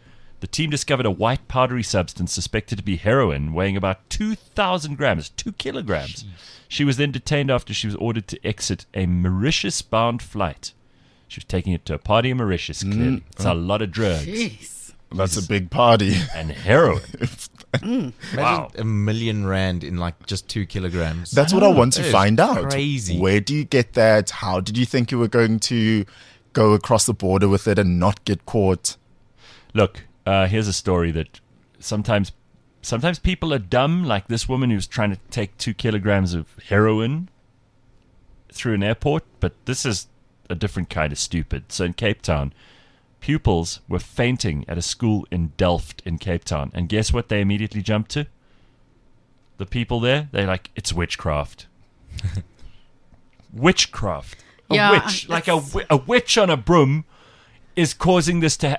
The team discovered a white powdery substance suspected to be heroin, weighing about 2,000 grams, 2 kilograms. She was then detained after she was ordered to exit a Mauritius-bound flight. She was taking it to a party in Mauritius, clearly. It's a lot of drugs. Jeez. That's a big party. And heroin. Imagine Wow. R1,000,000 in like just 2 kilograms. That's what I want to That is find out. crazy. Where do you get that? How did you think you were going to go across the border with it and not get caught? Look, here's a story that sometimes people are dumb, like this woman who's trying to take 2 kilograms of heroin through an airport, but this is a different kind of stupid. So in Cape Town, pupils were fainting at a school in Delft in Cape Town, and guess what they immediately jumped to? The people there, they're like, it's witchcraft. Witchcraft. A Yeah, witch, like a witch on a broom is causing this to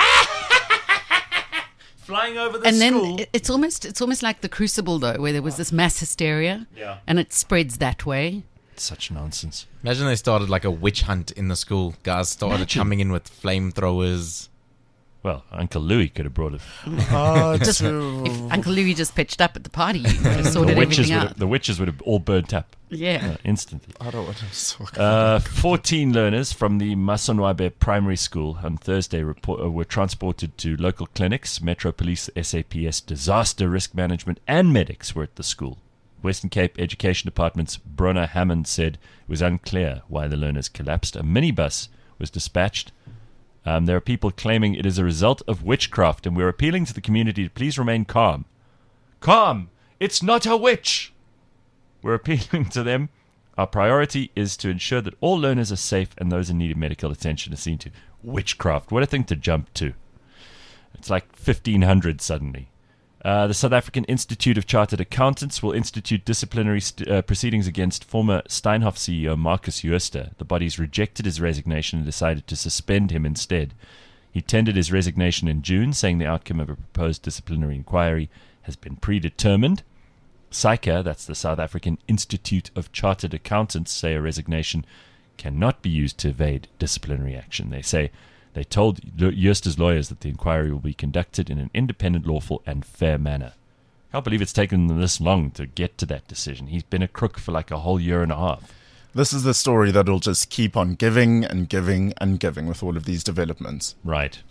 flying over the And school. then it's almost like the Crucible, though, where there was this mass hysteria, and it spreads that way. Such nonsense. Imagine they started like a witch hunt in the school. Guys started Imagine. coming in with flamethrowers. Well, Uncle Louis could have brought it. Just if Uncle Louis just pitched up at the party, he would have sorted The witches everything would out. have all burnt up Yeah. instantly. I don't want to talk. 14 learners from the Masonwabe Primary School on Thursday were transported to local clinics. Metro Police, SAPS, Disaster Risk Management, and medics were at the school. Western Cape Education Department's Brona Hammond said it was unclear why the learners collapsed. A minibus was dispatched. There are people claiming it is a result of witchcraft, and we're appealing to the community to please remain calm. Calm! It's not a witch! We're appealing to them. Our priority is to ensure that all learners are safe and those in need of medical attention are seen to. Witchcraft, what a thing to jump to. It's like 1500 suddenly. The South African Institute of Chartered Accountants will institute disciplinary proceedings against former Steinhoff CEO Marcus Jooste. The bodies rejected his resignation and decided to suspend him instead. He tendered his resignation in June, saying the outcome of a proposed disciplinary inquiry has been predetermined. SAICA, that's the South African Institute of Chartered Accountants, say a resignation cannot be used to evade disciplinary action. They say they told Jooste's lawyers that the inquiry will be conducted in an independent, lawful, and fair manner. I can't believe it's taken them this long to get to that decision. He's been a crook for like a whole year and a half. This is the story that will just keep on giving and giving and giving with all of these developments. Right.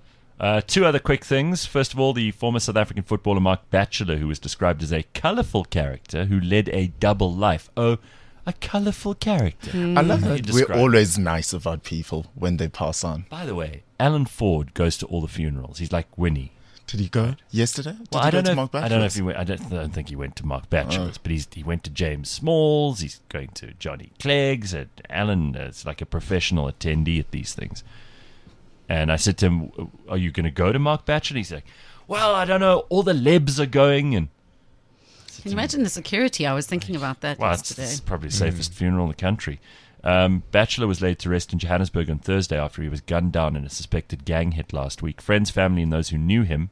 2 other quick things. First of all, the former South African footballer Mark Batchelor, who was described as a colourful character who led a double life. Oh, a colourful character. I love You that we're describe- always nice about people when they pass on. By the way, Alan Ford goes to all the funerals. He's like Winnie. Did he go yesterday? Did Well, he I don't go to know. Mark I don't know if Batchelor's? he went. I don't think he went to Mark Batchelor's, but he went to James Smalls. He's going to Johnny Clegg's. Alan is like a professional attendee at these things. And I said to him, "Are you going to go to Mark Batchelor?" He's like, "Well, I don't know. All the lebs are going." And Can you imagine the security? I was thinking about that well, yesterday. it's probably the safest funeral in the country. Batchelor was laid to rest in Johannesburg on Thursday after he was gunned down in a suspected gang hit last week. Friends, family, and those who knew him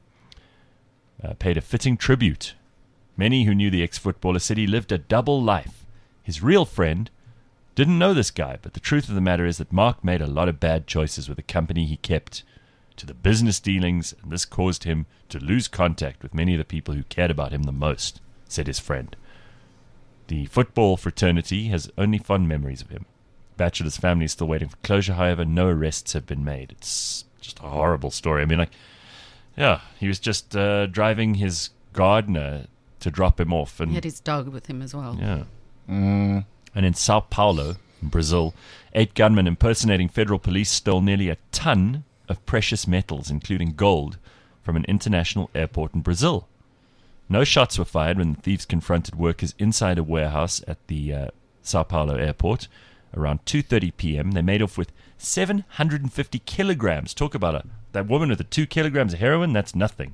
paid a fitting tribute. Many who knew the ex-footballer said he lived a double life. His real friend didn't know this guy, but the truth of the matter is that Mark made a lot of bad choices with the company he kept, to the business dealings, and this caused him to lose contact with many of the people who cared about him the most, said his friend. The football fraternity has only fond memories of him. Batchelor's family is still waiting for closure, however, no arrests have been made. It's just a horrible story. I mean, like, yeah, he was just driving his gardener to drop him off. And He had his dog with him as well. yeah. And in Sao Paulo, in Brazil, 8 gunmen impersonating federal police stole nearly a ton of precious metals, including gold, from an international airport in Brazil. No shots were fired when the thieves confronted workers inside a warehouse at the Sao Paulo airport. Around 2:30 p.m., they made off with 750 kilograms. Talk about that woman with the 2 kilograms of heroin, that's nothing.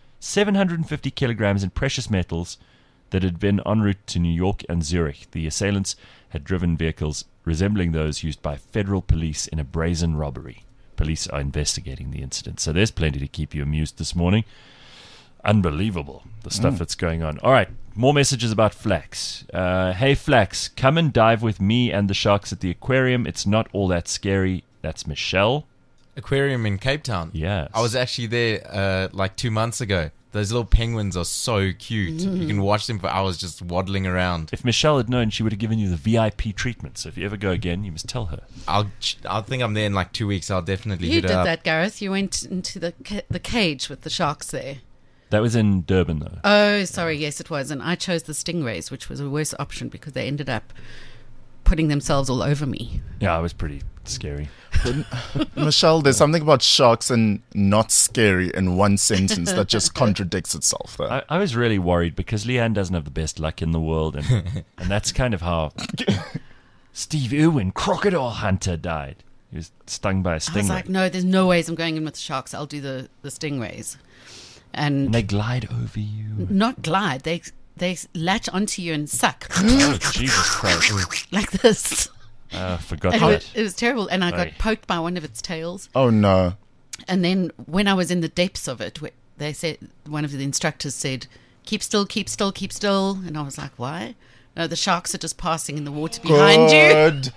750 kilograms in precious metals that had been en route to New York and Zurich. The assailants had driven vehicles resembling those used by federal police in a brazen robbery. Police are investigating the incident. So there's plenty to keep you amused this morning. Unbelievable, the stuff that's going on. All right, more messages about Flax. Hey, Flax, come and dive with me and the sharks at the aquarium. It's not all that scary. That's Michelle. aquarium in Cape Town. Yes. I was actually there like 2 months ago. Those little penguins are so cute. You can watch them for hours just waddling around. If Michelle had known, she would have given you the VIP treatment. So if you ever go again, you must tell her. I think I'm there in like 2 weeks. I'll definitely You hit did it up. that, Gareth. You went into the cage with the sharks there. That was in Durban, though. Oh, sorry. Yes, it was. And I chose the stingrays, which was a worse option because they ended up putting themselves all over me. Yeah, it was pretty scary. Michelle, there's something about sharks and not scary in one sentence that just contradicts itself, though. I was really worried because Leanne doesn't have the best luck in the world, and that's kind of how Steve Irwin, crocodile hunter, died. He was stung by a I was stingray. like, no, there's no ways I'm going in with the sharks. I'll do the stingrays. And And they glide over you. not glide. They latch onto you and suck Oh, Jesus Christ. like this. Forgot And that. it was terrible. And I got Aye. poked by one of its tails. Oh, no. And then when I was in the depths of it, they said, one of the instructors said, keep still, keep still, keep still. And I was like, why? No, the sharks are just passing in the water behind you. Good.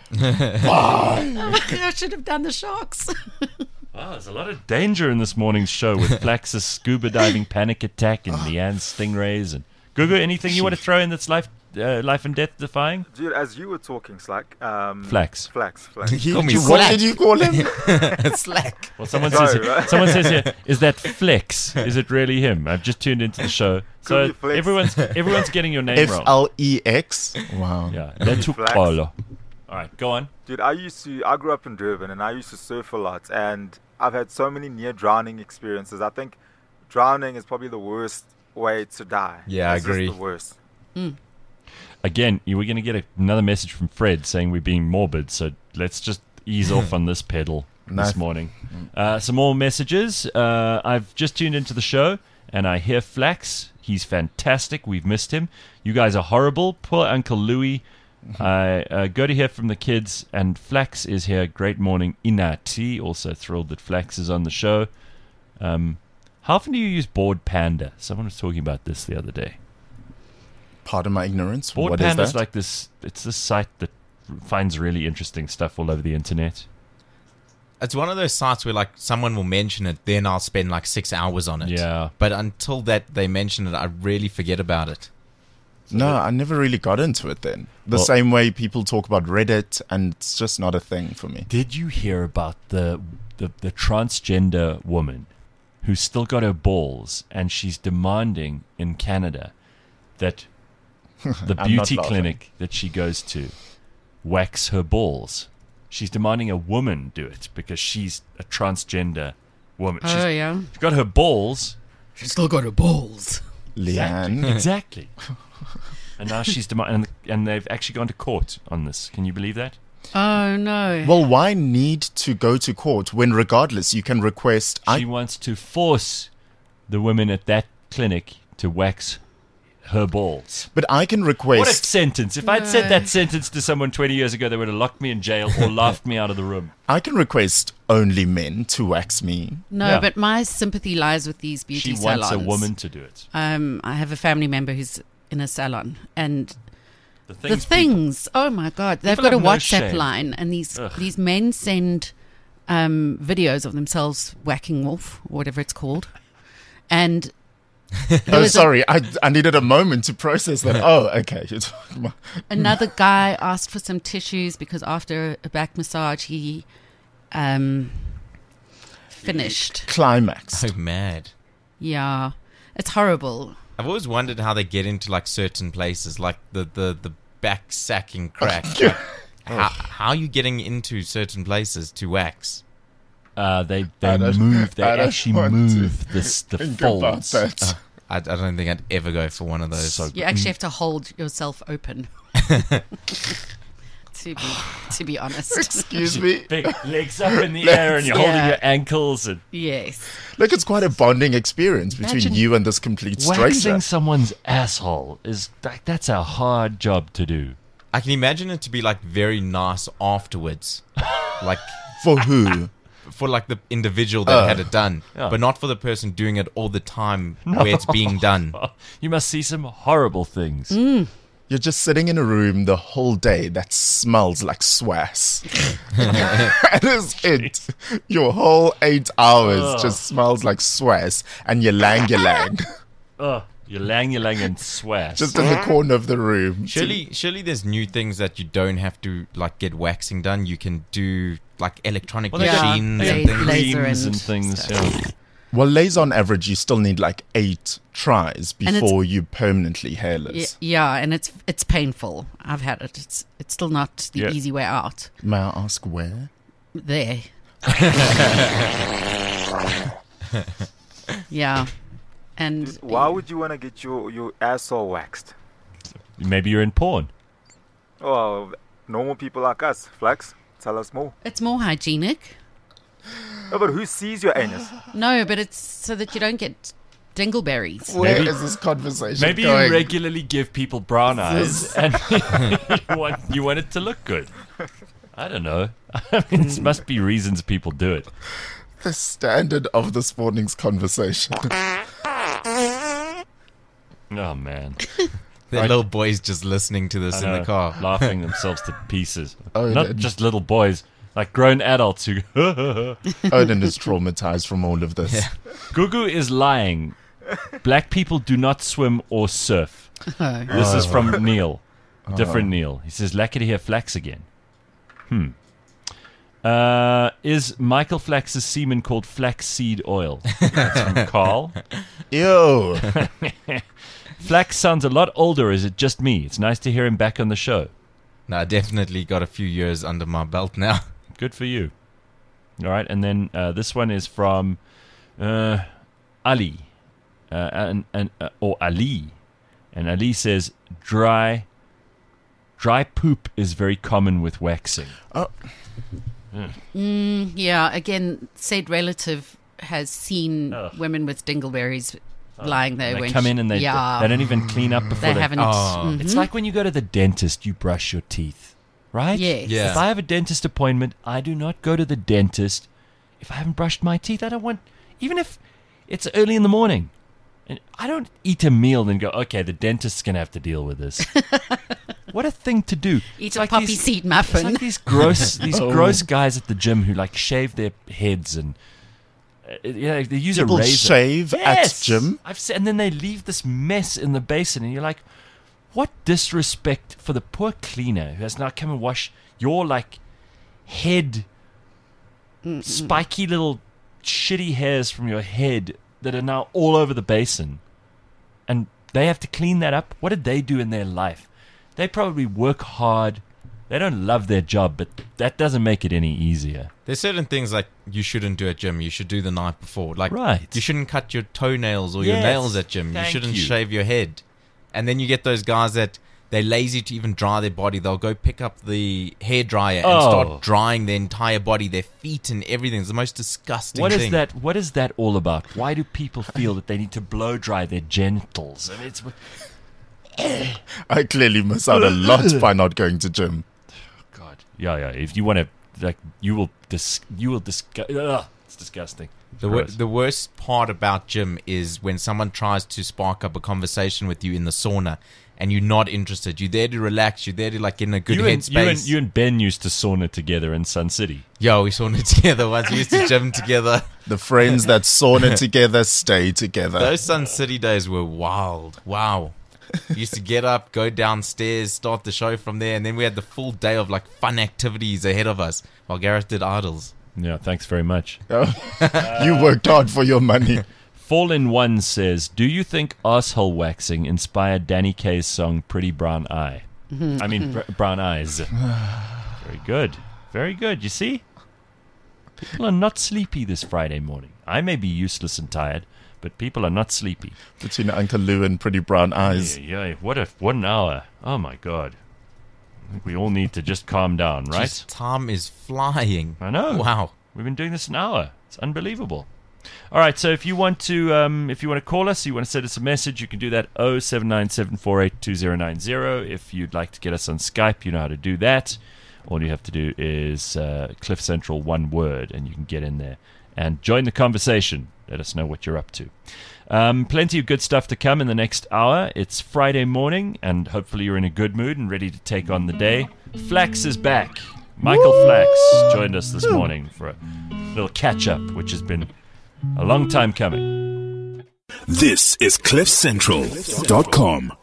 I should have done the sharks. Oh, there's a lot of danger in this morning's show with Flax's scuba diving panic attack and Leanne's stingrays. And Gugu, anything you want to throw in that's life and death defying? Dude, as you were talking, Slack. Flax. Flax. Call me What Slack. did you call him? Slack. Well, someone Sorry, says right? someone says here, is that Flex? Is it really him? I've just tuned into the show, so be Flex. everyone's getting your name wrong. Flex. Wow. Yeah, that's Flex. All right, go on. Dude, I grew up in Durban and I used to surf a lot, and I've had so many near drowning experiences. I think drowning is probably the worst way to die. Yeah, I It's just agree. the worst. Again, you were going to get another message from Fred saying we're being morbid, so let's just ease off on this pedal this Nice. morning. Some more messages. I've just tuned into the show, and I hear Flax. He's fantastic. We've missed him. You guys are horrible. Poor Uncle Louis. I go to hear from the kids, and Flax is here. Great morning, Inati. Also thrilled that Flax is on the show. How often do you use Board Panda? Someone was talking about this the other day. Pardon my ignorance. Board What Panda is is that? like this. It's this site that finds really interesting stuff all over the internet. It's one of those sites where like someone will mention it, then I'll spend like 6 hours on it. Yeah. But until that they mention it, I really forget about it. No, I never really got into it then. The Well- same way people talk about Reddit, and it's just not a thing for me. Did you hear about the transgender woman who's still got her balls, and she's demanding in Canada that the I'm beauty not laughing. clinic that she goes to wax her balls? She's demanding a woman do it because she's a transgender woman. She's yeah. got her balls. She's still got her balls. Leanne. Exactly. And now she's demanding, and they've actually gone to court on this. Can you believe that? Oh, no. Well, why need to go to court when regardless you can request... She wants to force the women at that clinic to wax her balls. But I can What a request... sentence. If I'd said that sentence to someone 20 years ago, they would have locked me in jail or laughed me out of the room. I can request only men to wax me. No, Yeah. but my sympathy lies with these beauty She salons. wants a woman to do it. I have a family member who's in a salon, and The the things, oh my God, they've People got a have no WhatsApp shame. line, and these Ugh. men send videos of themselves whacking off, or whatever it's called, and there Oh, was sorry. I needed a moment to process that. Oh, okay. You're talking about... another guy asked for some tissues because after a back massage he finished. Climax. So mad. Yeah, it's horrible. I've always wondered how they get into like certain places, like the back sacking crack. How are you getting into certain places to wax? They don't- move. They I don't actually want move to the Think about folds. that. I don't think I'd ever go for one of those. So You actually have to hold yourself open. to be honest. Excuse me. Big legs up in the air, and you're holding Yeah. your ankles and Yes. Look, it's quite a bonding experience between Imagine you and this complete waxing stranger. someone's asshole is like that's a hard job to do. I can imagine it to be like very nice afterwards, like For who? for like the individual that had it done, Yeah. but not for the person doing it all the time where it's being done. You must see some horrible things. You're just sitting in a room the whole day that smells like swass. That is it. Your whole 8 hours just smells like swass, and you lang. Oh, you lang and swass. Just in the corner of the room. Surely there's new things that you don't have to like get waxing done. You can do like electronic machines yeah, and things. laser creams and and things. stuff. Yeah. Well, laser on average, you still need like 8 tries before you're permanently hairless. Yeah, and it's painful. I've had it. It's still not the Yeah. easy way out. May I ask where? There. Yeah. And Why would you want to get your asshole waxed? Maybe you're in porn. Oh, normal people like us. Flex, tell us more. it's more hygienic. No, but who sees your anus? No, but it's so that you don't get dingleberries. Where is this conversation Maybe going? you regularly give people brown eyes and you want it to look good. I don't know. I mean, there must be reasons people do it. The standard of this morning's conversation. Oh, man. The little boys just listening to this I in know, the car. laughing themselves to pieces. Oh, Not then- just little boys, like grown adults who... Odin is traumatized from all of this. Gugu is lying. Black people do not swim or surf. This is from Neil. Different Neil. He says, lucky to hear Flax again. Is Michael Flax's semen called flaxseed oil? That's from Carl. Ew. Flax sounds a lot older. Is it just me? It's nice to hear him back on the show. No, I definitely got a few years under my belt now. Good for you. All right, and then this one is from Ali, or Ali, and Ali says dry poop is very common with waxing. Yeah, again, said relative has seen women with dingleberries lying there. They when come in and they don't even clean up before they haven't. It's like when you go to the dentist, you brush your teeth, right? Yes. Yeah. If I have a dentist appointment, I do not go to the dentist if I haven't brushed my teeth. I don't want, even if it's early in the morning, and I don't eat a meal and go, okay, the dentist's going to have to deal with this. What a thing to do. Eat It's a like poppy these- seed It's muffin. like these gross guys at the gym who like shave their heads and they use People a razor. shave at gym? I've seen, and then they leave this mess in the basin, and you're like, what disrespect for the poor cleaner who has now come and wash your like head, spiky little shitty hairs from your head that are now all over the basin, and they have to clean that up. What did they do in their life? They probably work hard. They don't love their job, but that doesn't make it any easier. There's certain things like you shouldn't do at gym. You should do the night before. Like Right. you shouldn't cut your toenails or your Yes. nails at gym. You Thank shouldn't you. shave your head. And then you get those guys that they're lazy to even dry their body. They'll go pick up the hairdryer and start drying their entire body, their feet and everything. It's the most disgusting What thing. is that? What is that all about? Why do people feel that they need to blow dry their genitals? I mean, it's I clearly miss out a lot by not going to gym. God. Yeah. If you want to, like, you will disgust. It's disgusting. Gross. The worst part about gym is when someone tries to spark up a conversation with you in the sauna and you're not interested. You're there to relax. You're there to like get in a good headspace. You and Ben used to sauna together in Sun City. Yo, we sauna together once. We used to gym together. The friends that sauna together stay together. Those Sun City days were wild. Wow. We used to get up, go downstairs, start the show from there, and then we had the full day of like fun activities ahead of us while Gareth did idols. Yeah, thanks very much. You worked hard for your money. Fall in One says, do you think asshole waxing inspired Danny Kaye's song Pretty Brown Eye? I mean, Brown Eyes. Very good. Very good. You see? People are not sleepy this Friday morning. I may be useless and tired, but people are not sleepy. Between Uncle Lou and Pretty Brown Eyes. Yeah. What an hour. Oh, my God. I think we all need to just calm down, right? Jeez, time is flying. I know. Wow. We've been doing this an hour. It's unbelievable. All right, so if you want to call us, you want to send us a message, you can do that 0797482090. If you'd like to get us on Skype, you know how to do that. All you have to do is Cliff Central, one word, and you can get in there and join the conversation. Let us know what you're up to. Plenty of good stuff to come in the next hour. It's Friday morning, and hopefully you're in a good mood and ready to take on the day. Flax is back. Michael Flax joined us this morning for a little catch-up, which has been a long time coming. This is CliffCentral.com.